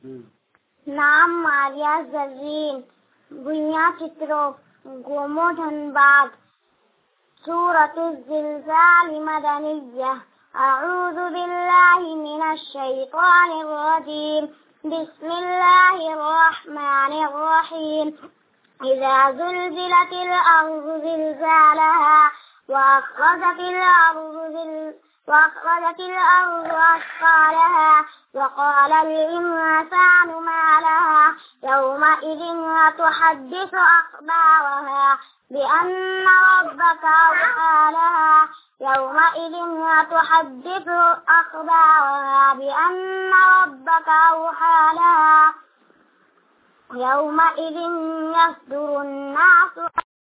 नाम मारिया जर्रीन, गुइया चित्रो, गोमो धनबाद। सूरतुज़ ज़िलज़ाल मदनिय्यह। अऊज़ु बिल्लाहि मिनश शैतानिर रजीम। बिस्मिल्लाहिर रहमानिर रहीम। इज़ा ज़ुलज़िलतिल अर्ज़ु ज़िलज़ालहा वअखरजतिल अर्ज़ु अथक़ालहा وقال الإنسان ما لها يومئذ تحدث أخبارها بأن ربك أوحى لها يومئذ تحدث أخبارها بأن ربك أوحى لها يومئذ يصدر الناس